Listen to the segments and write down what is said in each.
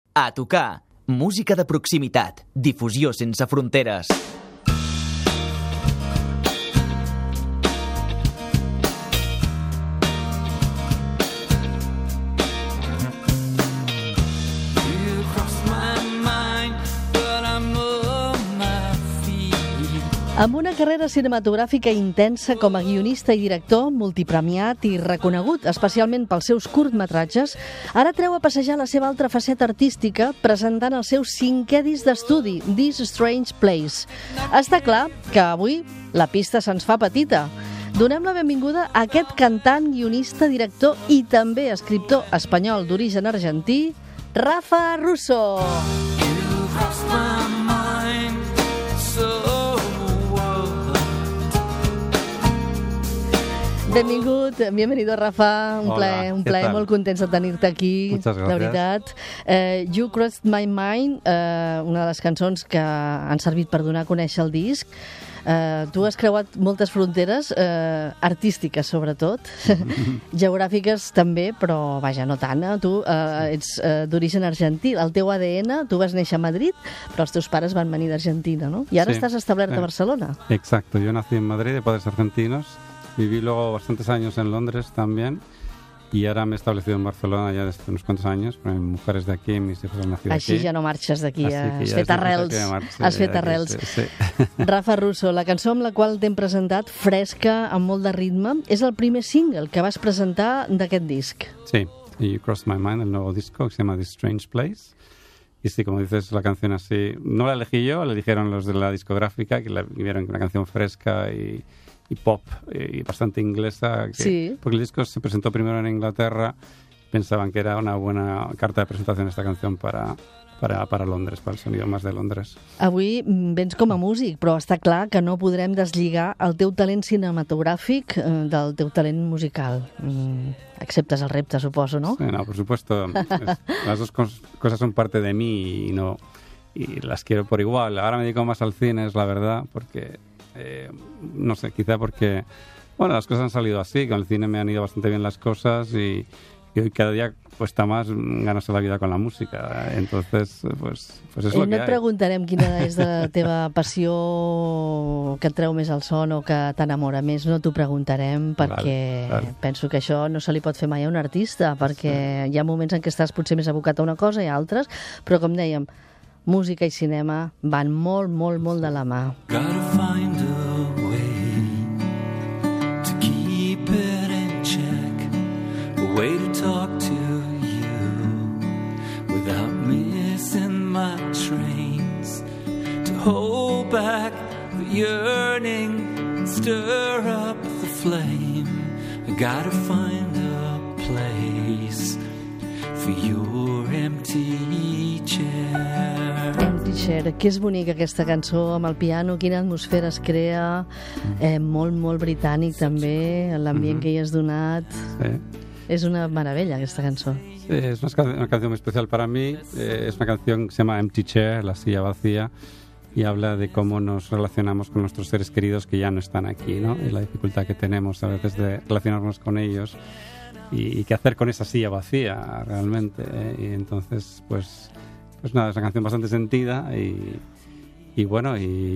A tocar. Música de proximitat. Difusió sense fronteres. Amb una carrera cinematogràfica intensa com a guionista i director, multipremiat i reconegut, especialment pels seus curtmetratges, ara treu a passejar la seva altra faceta artística presentant el seu 5è disc d'estudi, This Strange Place. Està clar que avui la pista se'ns fa petita. Donem la benvinguda a aquest cantant, guionista, director i també escriptor espanyol d'origen argentí, Rafa Russo. Benvingut, bienvenido Rafa, un plaer molt contents de tenir-te aquí. Muchas gracias. La veritat. You Crossed My Mind, una de les cançons que han servit per donar a conèixer el disc. Tu has creuat moltes fronteres, artístiques sobretot, geogràfiques també, però vaja, no tant. Tu ets d'origen argentí, el teu ADN, tu vas néixer a Madrid, però els teus pares van venir d'Argentina, ¿no? I ara estàs establert a Barcelona. Exacto, yo nací en Madrid de padres argentinos, viví luego bastantes años en Londres también. Y ahora me he establecido en Barcelona ya desde unos cuantos años, pero mi mujer es de aquí, mis hijos han nacido aquí. Així ja no marxes d'aquí, has fet arrels. Sí. Rafa Russo, la cançó amb la qual t'hem presentat, fresca, amb molt de ritme, és el primer single que vas presentar d'aquest disc. Sí, You Crossed My Mind, el nuevo disco que se llama This Strange Place. Y sí, como dices, la canción así, no la elegí yo, la eligieron los de la discográfica, que vieron que una canción fresca y pop y bastante inglesa, sí. Porque el disco se presentó primero en Inglaterra, pensaban que era una buena carta de presentación esta canción para Londres, para el sonido más de Londres. Avui vens com a músic, però està clar que no podrem deslligar el teu talent cinematogràfic del teu talent musical. Acceptes el repte, suposo, ¿no? Sí, no, por supuesto. Las dos cosas son parte de mí y las quiero por igual. Ahora me dedico más al cine, es la verdad, porque no sé, quizá porque las cosas han salido así, con el cine me han ido bastante bien las cosas y hoy cada día cuesta más ganarse la vida con la música, entonces pues és lo que no et preguntarem quina és la teva passió que et treu més el son o que t'enamora més, no t'ho preguntarem perquè penso que això no se li pot fer mai a un artista, perquè hi ha moments en què estàs potser més abocat a una cosa i a altres, però com dèiem, música i cinema van molt, molt, molt de la mà. Gotta find a way to keep it in check, a way to talk to you without missing my trains, to hold back the yearning, stir up the flame. I gotta find a place for your empty chair. Empty Chair, que és bonica aquesta cançó amb el piano, quina atmosfera es crea, molt, molt britànic també, l'ambient que hi has donat. Sí. Es una maravilla esta canción. Sí, es una canción muy especial para mí. Es una canción que se llama Empty Chair, la silla vacía, y habla de cómo nos relacionamos con nuestros seres queridos que ya no están aquí, ¿no? Y la dificultad que tenemos a veces de relacionarnos con ellos y qué hacer con esa silla vacía realmente. Y entonces, pues nada, es una canción bastante sentida i bueno,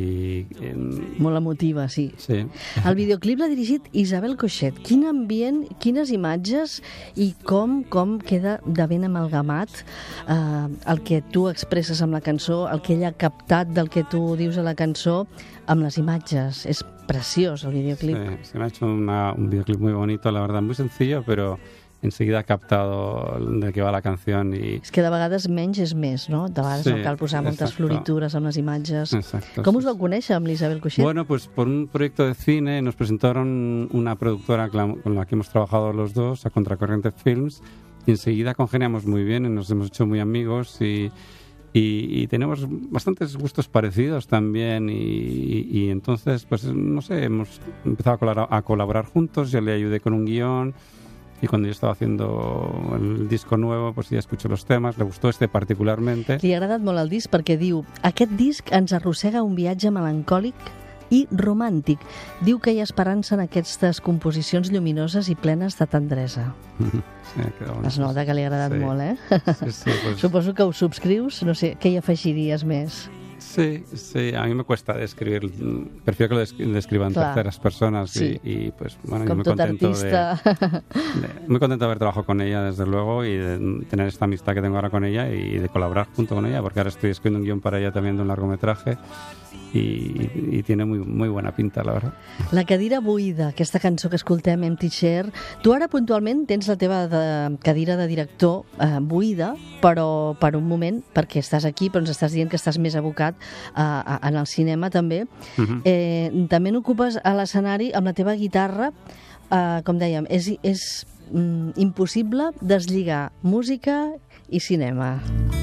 molt emotiva, sí. El videoclip l'ha dirigit Isabel Coixet. Quin ambient, quines imatges i com queda de ben amalgamat el que tu expresses amb la cançó, el que ella ha captat del que tu dius a la cançó amb les imatges. És preciós el videoclip. Sí, se me ha hecho un videoclip muy bonito, la verdad, muy sencillo, pero enseguida ha captado de qué va la canción. És que de vegades menys és més, no? De vegades no cal posar moltes floritures amb les imatges. Exacto. Com us vau conèixer amb l'Isabel Coixet? Bueno, pues por un proyecto de cine nos presentaron una productora con la que hemos trabajado los dos, a Contracorriente Films, y enseguida congeniamos muy bien y nos hemos hecho muy amigos y tenemos bastantes gustos parecidos también y entonces, pues no sé, hemos empezado a colaborar juntos, yo le ayudé con un guión. Y cuando yo estaba haciendo el disco nuevo, pues ya escuché los temas, le gustó este particularmente. Li ha agradat molt el disc perquè diu: aquest disc ens arrossega un viatge melancòlic i romàntic. Diu que hi ha esperança en aquestes composicions lluminoses i plenes de tendresa. Sí, Es nota que li ha agradat molt, eh? Sí, pues... Suposo que ho subscrius, no sé, què hi afegiries més? Sí, a mí me cuesta describir, prefiero que lo describan terceras personas sí. y pues bueno, yo muy contento de haber trabajado con ella desde luego y de tener esta amistad que tengo ahora con ella y de colaborar junto con ella, porque ahora estoy escribiendo un guión para ella también de un largometraje y tiene muy buena pinta, la verdad. La cadira buida, aquesta cançó que escoltem, Empty Chair. Tu ara puntualment tens la teva cadira de director buida, però per un moment, perquè estàs aquí, però ens estàs dient que estàs més abocat en el cinema també. També n'ocupes a l'escenari amb la teva guitarra, com dèiem, és impossible deslligar música i cinema.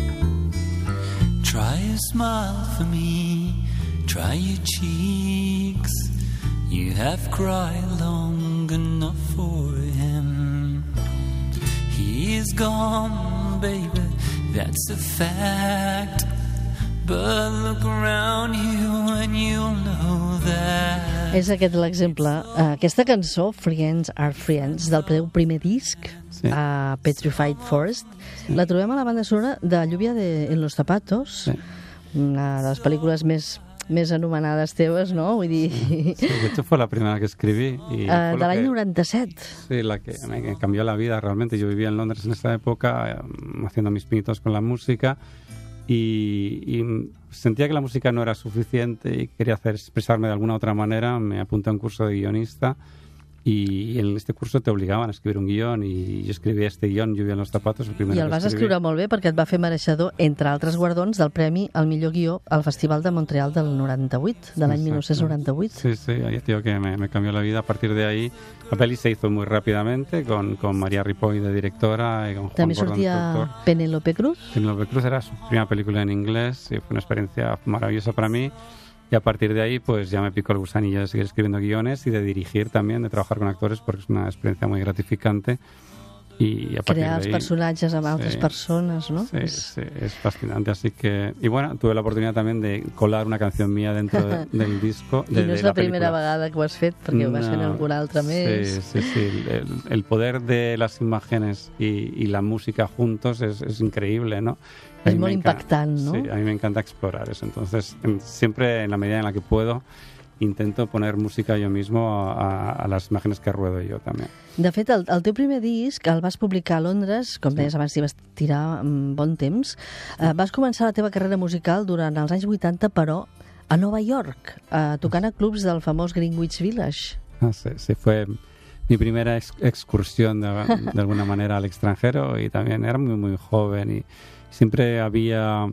Try a smile for me, try your cheeks. You have cried long enough for him. He is gone, baby, that's a fact. But look around you and you'll know that. És aquest l'exemple. Aquesta cançó, Friends Are Friends, del teu primer disc, Petrified Forest, la trobem a la banda sonora de Lluvia en los zapatos, una de les pel·lícules més anomenades teves, ¿no? Vull dir... Sí, de hecho fue la primera que escribí. Y de l'any 97. Sí, la que me cambió la vida realmente. Yo vivía en Londres en esa época, haciendo mis pinitos con la música, y sentía que la música no era suficiente y quería expresarme de alguna otra manera. Me apunté a un curso de guionista y en este curso te obligaban a escribir un guión y yo escribí este guión, Lluvia en los zapatos, el primer I el vas escriure molt bé perquè et va fer mereixedor, entre altres guardons, del Premi al millor guió al Festival de Montreal del 98, de l'any 1998. Sí, ya te digo que me cambió la vida. A partir de ahí, la peli se hizo muy rápidamente, con María Ripoll de directora y con Juan També Gordon, sortia productor. Penélope Cruz. Penélope Cruz era su primera película en inglés y fue una experiencia maravillosa para mí. Y a partir de ahí, pues ya me picó el gusanillo de seguir escribiendo guiones y de dirigir también, de trabajar con actores, porque es una experiencia muy gratificante. Y a partir Crear els de ahí, personatges amb altres persones, ¿no? Sí, es fascinante. Así que, y bueno, tuve la oportunidad también de colar una canción mía dentro del disco. I no és la primera vegada que ho has fet, perquè ho vas fer en alguna altra més. Sí. El poder de las imágenes y la música juntos es increíble, ¿no? Es muy impactante, ¿no? Sí, a mí me encanta explorar eso. Entonces, siempre en la medida en la que puedo, intento poner música yo mismo a las imágenes que ruedo yo també. De fet, el teu primer disc el vas publicar a Londres, com deies abans, t'hi vas tirar bon temps. Vas començar la teva carrera musical durant els anys 80, però a Nova York, tocant a clubs del famós Greenwich Village. Sí, fue mi primera excursión de alguna manera al extranjero y también era muy joven y siempre había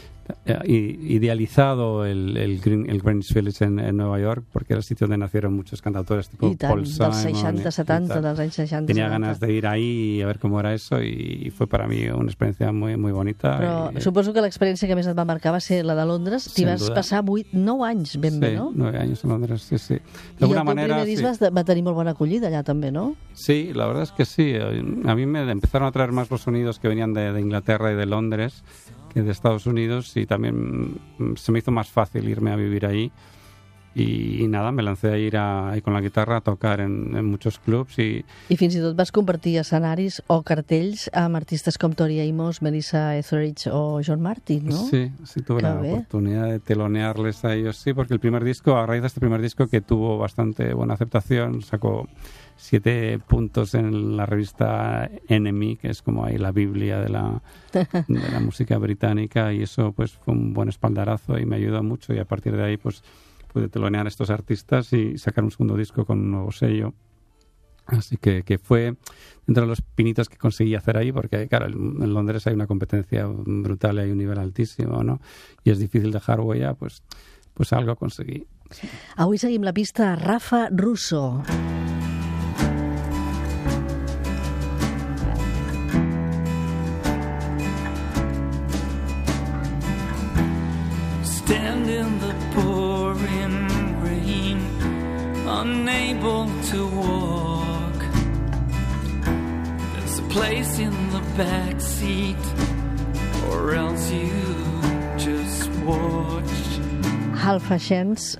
idealizado el Greenwich Village en Nueva York porque era el sitio donde nacieron muchos cantautores tipo Paul Simon. Dels 60, 70, dels anys 60. Tenía ganas de ir ahí y a ver cómo era eso y fue para mí una experiencia muy bonita. Però suposo que l'experiència que més et va marcar va ser la de Londres. T'hi vas passar 9 anys ben bé, no? 9 años en Londres, sí. De alguna manera, el teu primer disc va tenir molt bona acollida allà també, ¿no? Sí, la verdad es que sí. A mí me empezaron a traer más los sonidos que venían de Inglaterra y de Londres que de Estados Unidos y también se me hizo más fácil irme a vivir ahí y nada, me lancé a ir ahí con la guitarra a tocar en muchos clubs I fins i tot vas compartir escenaris o cartells amb artistes com Tori Amos, Melissa Etheridge o John Martin, ¿no? Sí, tuve la oportunidad de telonearles a ellos, sí, porque a raíz de este primer disco que tuvo bastante buena aceptación, sacó 7 puntos en la revista NME, que es como ahí la Biblia de la música británica, y eso pues fue un buen espaldarazo y me ayudó mucho, y a partir de ahí pues pude telonear a estos artistas y sacar un segundo disco con un nuevo sello. Así que fue dentro de los pinitos que conseguí hacer ahí, porque claro, en Londres hay una competencia brutal y hay un nivel altísimo, ¿no? Y es difícil dejar huella, pues algo conseguí. Avui seguim la pista a Rafa Russo. Stand in the pouring rain, unable to walk. There's a place in the back seat, or else you just watch. Half a Chance,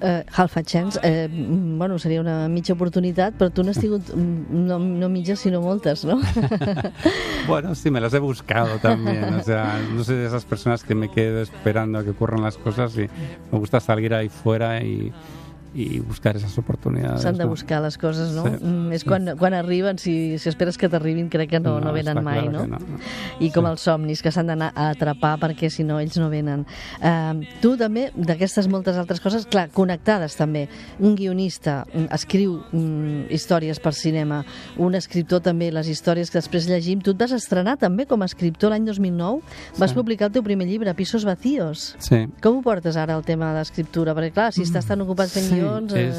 bueno, seria una mitja oportunitat, però tu n'has tingut no mitges, sino moltes, ¿no? Bueno, sí, me las he buscado también. O sea, no soy de esas personas que me quedo esperando a que ocurran las cosas y me gusta salir ahí fuera y buscar esas oportunidades. S'han de buscar les coses, no? Sí. És quan arriben, si esperes que t'arribin, crec que no venen mai, no? No? I com els somnis, que s'han d'anar a atrapar perquè si no ells no venen. Tu també, d'aquestes moltes altres coses, clar, connectades també. Un guionista escriu històries per cinema, un escriptor també, les històries que després llegim. Tu et vas estrenar també com a escriptor l'any 2009. Vas publicar el teu primer llibre, Pisos Vacíos. Sí. Com ho portes ara, el tema d'escriptura? Perquè clar, si estàs tan ocupat fent guions...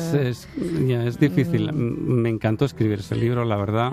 Es difícil. Me encantó escribir ese libro, la verdad.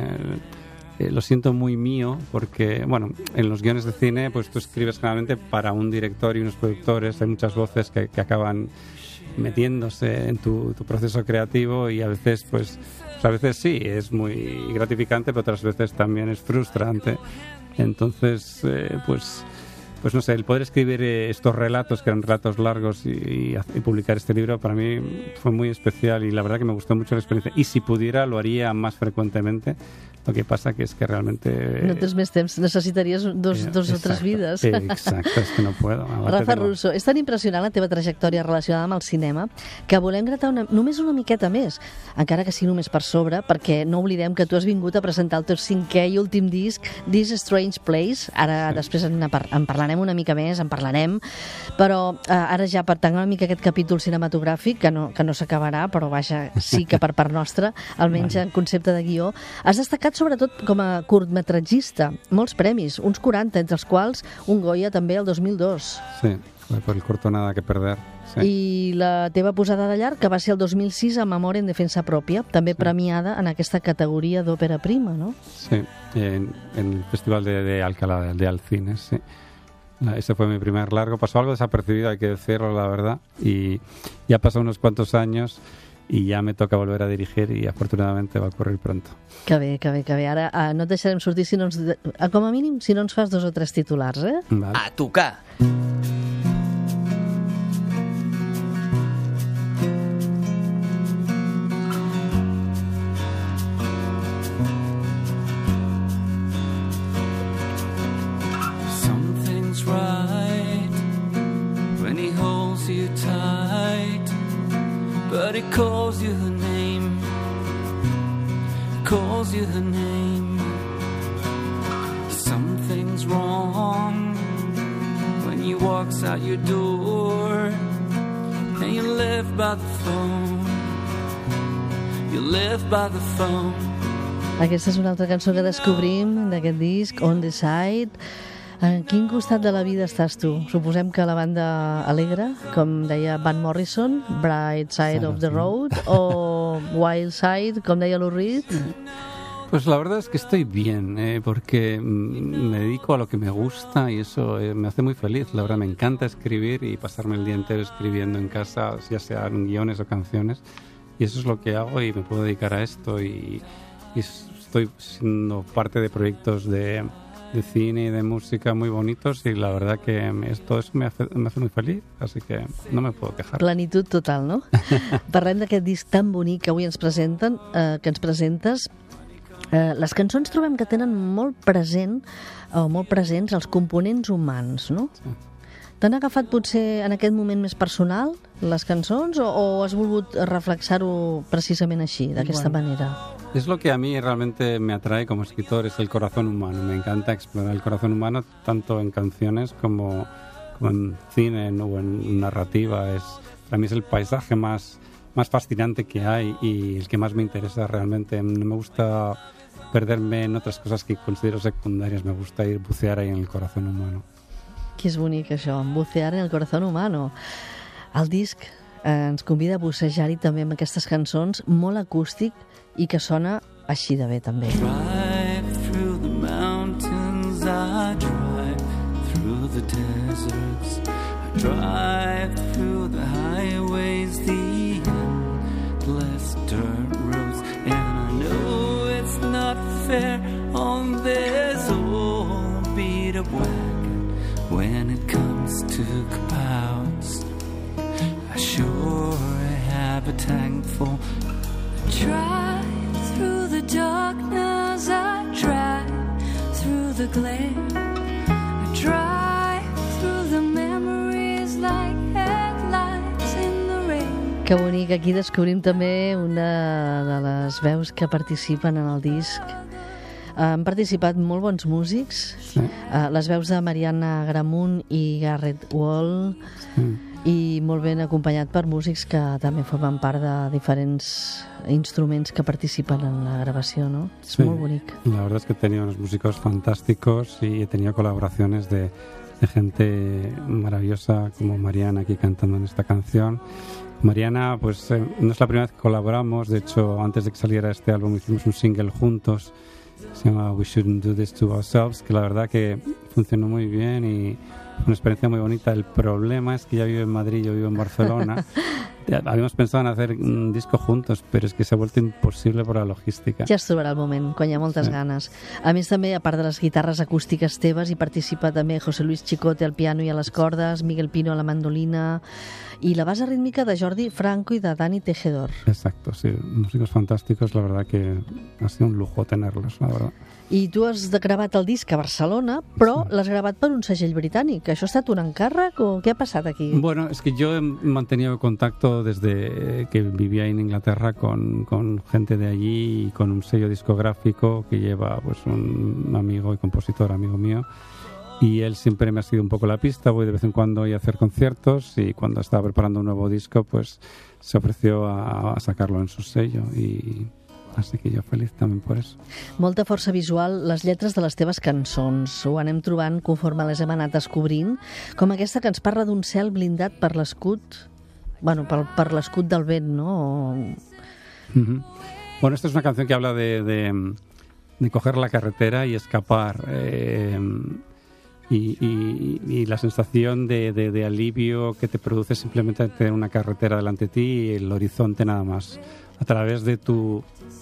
Lo siento muy mío porque, bueno, en los guiones de cine pues tú escribes generalmente para un director y unos productores, hay muchas voces que acaban metiéndose en tu proceso creativo y a veces a veces sí, es muy gratificante, pero otras veces también es frustrante. Entonces, pues no sé, el poder escribir estos relatos, que eran relatos largos, y publicar este libro, para mí fue muy especial y la verdad que me gustó mucho la experiencia. Y si pudiera, lo haría más frecuentemente. Lo que pasa que es que realmente... No tens més temps, necessitaries dos o tres vides. Sí, exacte, és que no puedo. Rafa Russo, és tan impressionant la teva trajectòria relacionada amb el cinema que volem gratar només una miqueta més, encara que sigui només per sobre, perquè no oblidem que tu has vingut a presentar el teu 5è i últim disc, This Strange Place. Ara després en parlarem una mica més, en parlarem, però ara ja per tancar una mica aquest capítol cinematogràfic, que no s'acabarà, però vaja, sí que per part nostra, almenys en concepte de guió, has destacat sobretot com a curtmetratgista, molts premis, uns 40, entre els quals un Goya també el 2002. Sí, per el corto Nada que perder. Sí. I la teva posada de llarg, que va ser el 2006 a Amor en defensa pròpia, també premiada en aquesta categoria d'òpera prima, no? Sí, en el Festival de Alcalá de Alcines, sí. Ese fue mi primer largo. Pasó algo desapercibido, hay que decirlo, la verdad, y ya pasó unos cuantos años i ja me toca volver a dirigir i afortunadamente va a ocurrir pronto. Que bé. Ara no et deixarem sortir com a mínim si no ens fas 2 o 3 titulars, eh? Vale. A tocar! Something's right when he holds you tight, but he calls you her name, calls you her name. Something's wrong when he walks out your door and you live by the phone, you live by the phone. Aquesta és una altra cançó que descobrim d'aquest disc, On the Side. En quin costat de la vida estàs tu? Suposem que la banda alegre, com deia Van Morrison, Bright Side of the Road, o Wild Side, com deia Lou Reed? Pues la verdad es que estoy bien, porque me dedico a lo que me gusta y eso me hace muy feliz. La verdad me encanta escribir y pasarme el día entero escribiendo en casa, ya sean guiones o canciones, y eso es lo que hago y me puedo dedicar a esto y estoy siendo parte de proyectos de cine y de música muy bonitos y la verdad que todo eso me hace muy feliz, así que no me puedo quejar. Plenitud total, no? Parlem d'aquest disc tan bonic que avui ens presenten, que ens presentes. Les cançons trobem que tenen molt presents els components humans, no? Sí. T'han agafat potser en aquest moment més personal les cançons o has volgut reflexar-ho precisament així, d'aquesta manera? Es lo que a mí realmente me atrae como escritor, es el corazón humano. Me encanta explorar el corazón humano tanto en canciones como en cine o en narrativa. Para mí es el paisaje más fascinante que hay y el que más me interesa realmente. No me gusta perderme en otras cosas que considero secundarias. Me gusta bucear ahí en el corazón humano. Que és bonic això, bucear en el corazón humano. El disc ens convida a bussejar-hi també amb aquestes cançons, molt acústic i que sona així de bé també. Drive through the mountains, I drive through the deserts, I drive through the highways, the endless dirt roads, and I know it's not fair on this old beat-up wagon when it comes to kapouts. I I sure have a tank full. Try through the darkness, I try through the glare, I try through the memories like headlights in the rain. Que bonic, aquí descobrim també una de les veus que participen en el disc. Han participat molt bons músics, Sí. Les veus de Mariana Gramunt i Garrett Wall, i molt ben acompanyat per músics que també formen part de diferents instruments que participen en la grabació, ¿no? És Sí. molt bonic. La verdad es que he tenido unos músicos fantásticos y he tenido colaboraciones de gente maravillosa como Mariana aquí cantando en esta canción. Mariana, pues no es la primera vez que colaboramos, de hecho antes de que saliera este álbum hicimos un single juntos, se llama We Shouldn't Do This to Ourselves, que la verdad que funcionó muy bien y fue una experiencia muy bonita. El problema es que ella vive en Madrid, yo vivo en Barcelona. Habíamos pensado en hacer un disco juntos, pero es que se ha vuelto imposible por la logística. Ja es trobarà el moment, quan hi ha moltes ganes. A més, també, a part de les guitarres acústiques teves, hi participa també José Luis Chicote al piano i a les cordes, Miguel Pino a la mandolina, i la base rítmica de Jordi Franco i de Dani Tejedor. Exacto, sí, músicos fantásticos, la verdad que ha sido un lujo tenerlos, la verdad. I tu has gravat el disc a Barcelona, però l'has gravat per un segell britànic. Això ha estat un encàrrec o què ha passat aquí? Bueno, es que yo he mantenido contacto desde que vivía en Inglaterra con gente de allí y con un sello discográfico que lleva pues un amigo y compositor, amigo mío, y él siempre me ha sido un poco la pista. Voy de vez en cuando a hacer conciertos y cuando estaba preparando un nuevo disco pues se ofreció a sacarlo en su sello y así que jo feliç també per això. Molta força visual, les lletres de les teves cançons. Ho anem trobant conforme les hem anat descobrint, com aquesta que ens parla d'un cel blindat per l'escut, bueno, per l'escut del vent, no? Bueno, esta es una canción que habla de coger la carretera y escapar. Y la sensación de alivio que te produce simplemente tener una carretera delante de ti y el horizonte nada más, a través de tu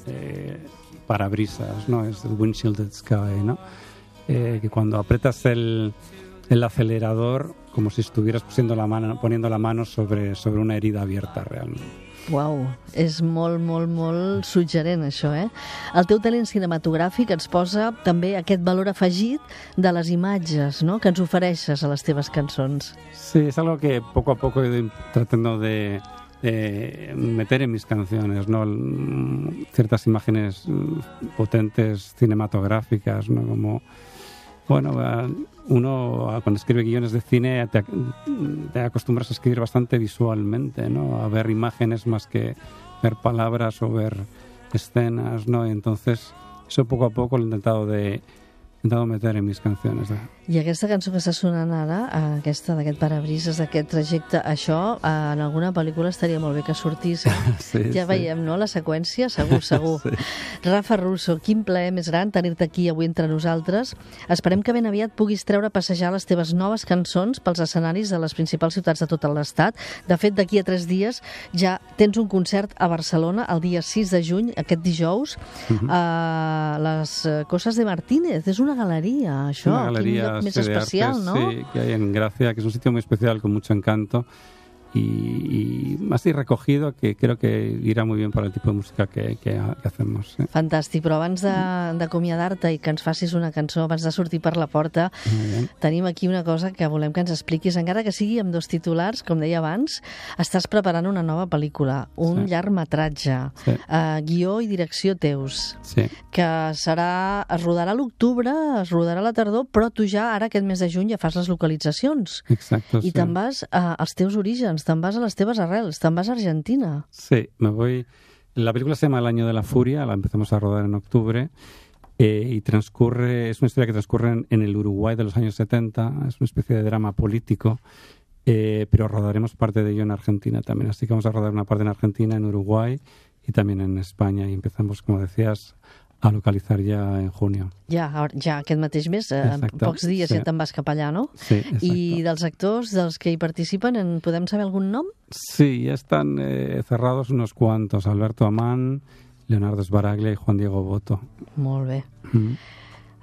parabrisas, ¿no? Es el windshield sky, ¿no? Que cuando aprietas el acelerador, como si estuvieras poniendo la mano sobre una herida abierta realmente. Uau, és molt, molt, molt suggerent això, eh? El teu talent cinematogràfic ens posa també aquest valor afegit de les imatges, no?, que ens ofereixes a les teves cançons. Sí, es algo que poco a poco he ido tratando de meter en mis canciones, ¿no? Ciertas imágenes potentes cinematográficas, ¿no? Como, bueno, uno cuando escribe guiones de cine te acostumbras a escribir bastante visualmente, ¿no? A ver imágenes más que ver palabras o ver escenas, ¿no? Y entonces eso poco a poco lo he intentado meter en mis canciones. I aquesta cançó que està sonant ara, aquesta d'aquest parabrises, d'aquest trajecte, això en alguna pel·lícula estaria molt bé que sortís. Sí, ja sí. veiem, no?, la seqüència, segur. Sí. Rafa Russo, quin plaer més gran tenir-te aquí avui entre nosaltres. Esperem que ben aviat puguis treure a passejar les teves noves cançons pels escenaris de les principals ciutats de tot l'estat. De fet, d'aquí a 3 dies ja tens un concert a Barcelona el dia 6 de juny, aquest dijous, a les Cosas de Martínez. És una galeria, això. Una galeria més de especial, artes, ¿no? sí, que hay en Gracia, que es un sitio muy especial con mucho encanto y así recogido, que creo que irá muy bien para el tipo de música que hacemos. ¿Sí? Fantàstic, però abans d'acomiadar-te i que ens facis una cançó, abans de sortir per la porta, tenim aquí una cosa que volem que ens expliquis, encara que sigui amb 2 titulars, com deia abans. Estàs preparant una nova pel·lícula, un llargmetratge, guió i direcció teus, que es rodarà a l'octubre, es rodarà a la tardor, però tu ja, ara aquest mes de juny, ja fas les localitzacions. Exacto, I te'n vas als teus orígens, te'n vas a les teves arrels, te'n vas a Argentina. Sí, me voy. La película se llama El año de la furia, la empezamos a rodar en octubre y es una historia que transcurre en el Uruguay de los años 70, es una especie de drama político, pero rodaremos parte de ello en Argentina también, así que vamos a rodar una parte en Argentina, en Uruguay y también en España y empezamos, como decías, a localitzar ja en junio. Ja aquest mateix mes, en pocs dies ja te'n vas cap allà, no? Sí, exacto. I dels actors, dels que hi participen, en podem saber algun nom? Sí, ya están cerrados unos cuantos. Alberto Amán, Leonardo Sbaraglia y Juan Diego Boto. Molt bé.